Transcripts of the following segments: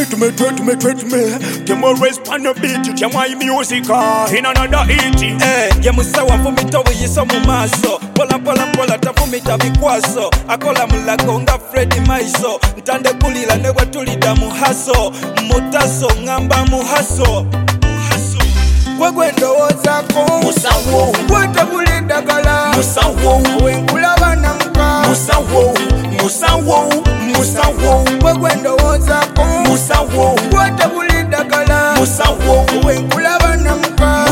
Treat me. Get more rest on the beat, you can my music in another eating. Ya musawa mfumita wiyiso mu maso. Pola tafumita vikwaso. Akola mulago nga Freddy Maiso. Ntande kulila negwa tulida muhaso. Mutaso ngamba muhaso. Gwendo wozako Musawo Gwete bulida gala Musawo Wenkulaba na muka Musawo Gwendo wozako Musawo Gwete bulida gala Musawo Wenkulaba na muka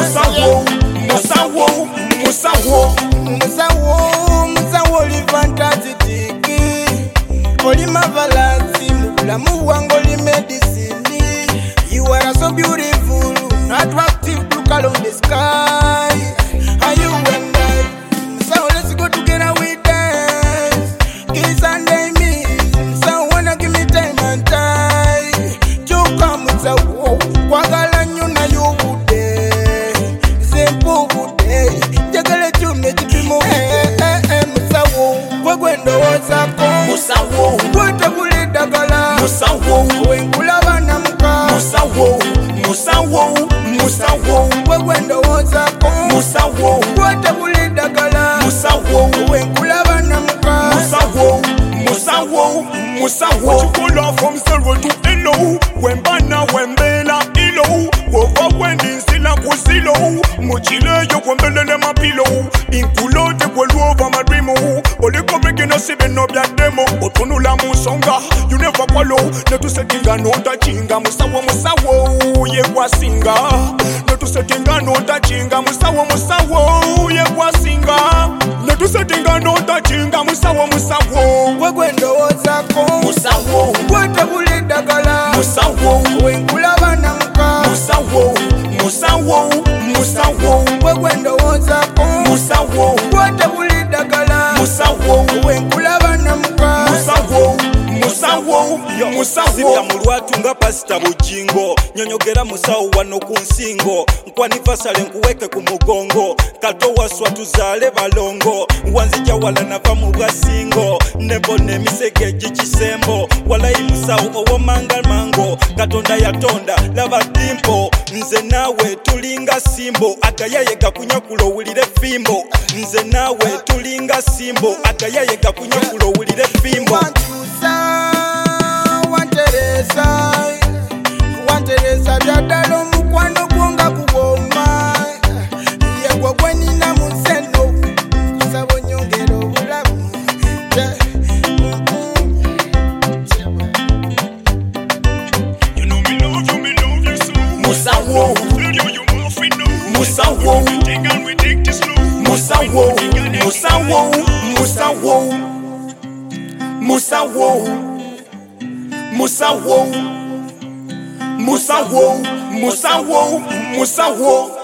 Musawo li fantastic Oli mavalasi mubulamu wangu li medicine. You are so beautiful, attractive, look along the sky. Are you and I? So let's go together with dance. Kiss and me. So wanna give me time and time. You come with a whoa. Wagala nyuna you would day. Simple would day. Jagale you make it more. Musawo. Gwendo wozako. Musawo Gwete bulida gala. Musawo Wenkulaba na muka. Musawo Gwendo wozako Musawo Gwete bulida gala Musawo Wenkulaba na muka Musawo What you pull off from 0 to hello. When bana when bela ilo. Wova wendi sila kusilo. Muchile yo kwembele ma pillow. Inkulote kwa luova madrimo. Oliko breaking no sibe no bya demo. Otunula musonga. You never follow. Netu setinga no tachinga. Musawo ye wasinga. Netu setinga no tachinga. Musawo ye wasinga. Netu setinga no tachinga. Musawo Gwendo wozako Musawo Gwete bulida gala Musawo Wenkulaba na muka Musawo Gwendo wozako Musawo Gwete bulida gala Musawo Wenkulaba na muka Zibya mulwatu nga pasita bujingo. Nyonyogera musawo wano ku nsingo. Nkwanivasale nkuweke ku mugongo. Kato waswa tuzale balongo. Wanzija wala nava mu bwasingo. Nebone emisege gikisembo. Walayi musawo owo mango. Katonda yatonda laba dimpo. Nze nawe tulinga simbo. Agayaye gakunyakulo wulire fimbo. Nze nawe tulinga simbo. Agayaye gakunyakulo wulire fimbo. Wanteresa byadalo mukwano gwonga kuboma. Yegwe gwenina museno kusabo nyongero bulamu. You know me love you so. Musawo Musawo